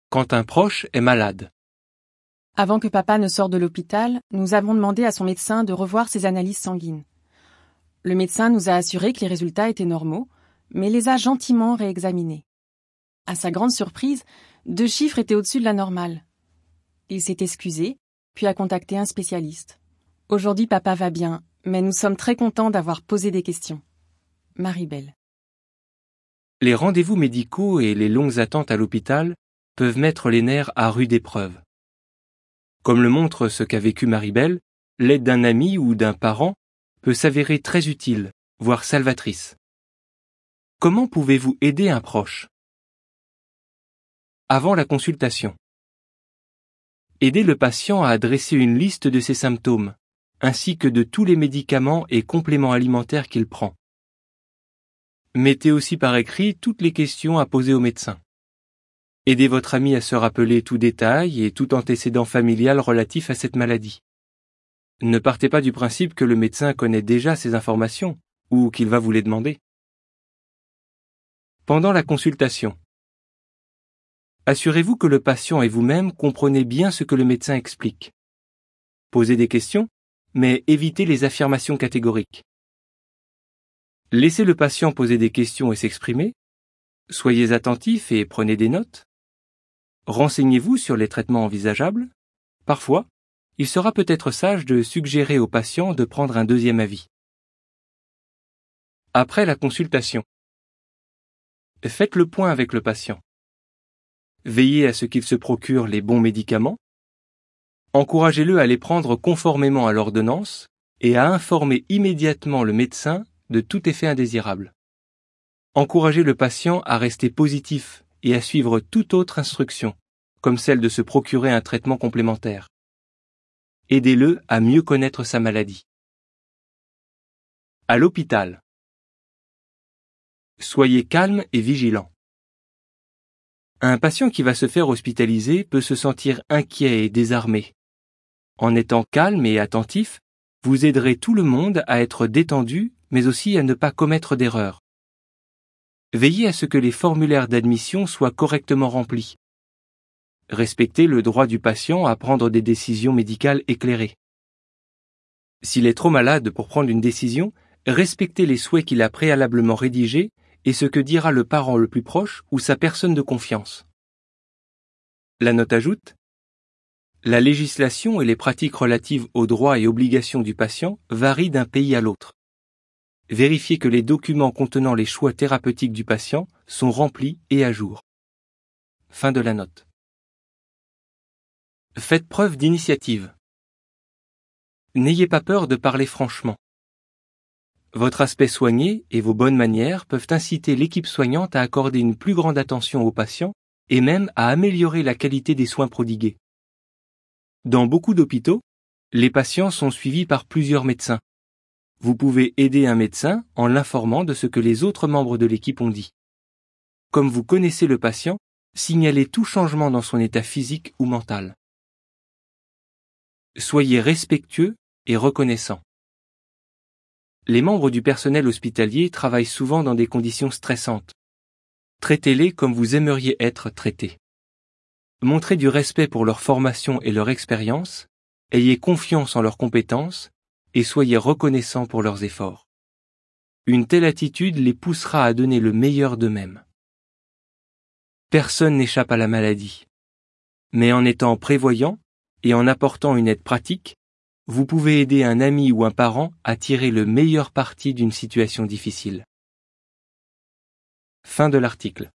Quand un proche est malade. Avant que papa ne sorte de l'hôpital, nous avons demandé à son médecin de revoir ses analyses sanguines. Le médecin nous a assuré que les résultats étaient normaux, mais les a gentiment réexaminés. À sa grande surprise, 2 chiffres étaient au-dessus de la normale. Il s'est excusé, puis a contacté un spécialiste. Aujourd'hui, papa va bien, mais nous sommes très contents d'avoir posé des questions. Marie-Belle. Les rendez-vous médicaux et les longues attentes à l'hôpital peuvent mettre les nerfs à rude épreuve. Comme le montre ce qu'a vécu Marie-Belle, l'aide d'un ami ou d'un parent peut s'avérer très utile, voire salvatrice. Comment pouvez-vous aider un proche? Avant la consultation. Aidez le patient à dresser une liste de ses symptômes, ainsi que de tous les médicaments et compléments alimentaires qu'il prend. Mettez aussi par écrit toutes les questions à poser au médecin. Aidez votre ami à se rappeler tout détail et tout antécédent familial relatif à cette maladie. Ne partez pas du principe que le médecin connaît déjà ces informations, ou qu'il va vous les demander. Pendant la consultation. Assurez-vous que le patient et vous-même comprenez bien ce que le médecin explique. Posez des questions, mais évitez les affirmations catégoriques. Laissez le patient poser des questions et s'exprimer. Soyez attentif et prenez des notes. Renseignez-vous sur les traitements envisageables. Parfois, il sera peut-être sage de suggérer au patient de prendre un deuxième avis. Après la consultation. Faites le point avec le patient. Veillez à ce qu'il se procure les bons médicaments. Encouragez-le à les prendre conformément à l'ordonnance et à informer immédiatement le médecin de tout effet indésirable. Encouragez le patient à rester positif et à suivre toute autre instruction, comme celle de se procurer un traitement complémentaire. Aidez-le à mieux connaître sa maladie. À l'hôpital. Soyez calme et vigilant. Un patient qui va se faire hospitaliser peut se sentir inquiet et désarmé. En étant calme et attentif, vous aiderez tout le monde à être détendu, mais aussi à ne pas commettre d'erreurs. Veillez à ce que les formulaires d'admission soient correctement remplis. Respectez le droit du patient à prendre des décisions médicales éclairées. S'il est trop malade pour prendre une décision, respectez les souhaits qu'il a préalablement rédigés et ce que dira le parent le plus proche ou sa personne de confiance. La note ajoute: la législation et les pratiques relatives aux droits et obligations du patient varient d'un pays à l'autre. Vérifiez que les documents contenant les choix thérapeutiques du patient sont remplis et à jour. Fin de la note. Faites preuve d'initiative. N'ayez pas peur de parler franchement. Votre aspect soigné et vos bonnes manières peuvent inciter l'équipe soignante à accorder une plus grande attention aux patients et même à améliorer la qualité des soins prodigués. Dans beaucoup d'hôpitaux, les patients sont suivis par plusieurs médecins. Vous pouvez aider un médecin en l'informant de ce que les autres membres de l'équipe ont dit. Comme vous connaissez le patient, signalez tout changement dans son état physique ou mental. Soyez respectueux et reconnaissant. Les membres du personnel hospitalier travaillent souvent dans des conditions stressantes. Traitez-les comme vous aimeriez être traités. Montrez du respect pour leur formation et leur expérience, ayez confiance en leurs compétences et soyez reconnaissants pour leurs efforts. Une telle attitude les poussera à donner le meilleur d'eux-mêmes. Personne n'échappe à la maladie. Mais en étant prévoyant et en apportant une aide pratique, vous pouvez aider un ami ou un parent à tirer le meilleur parti d'une situation difficile. Fin de l'article.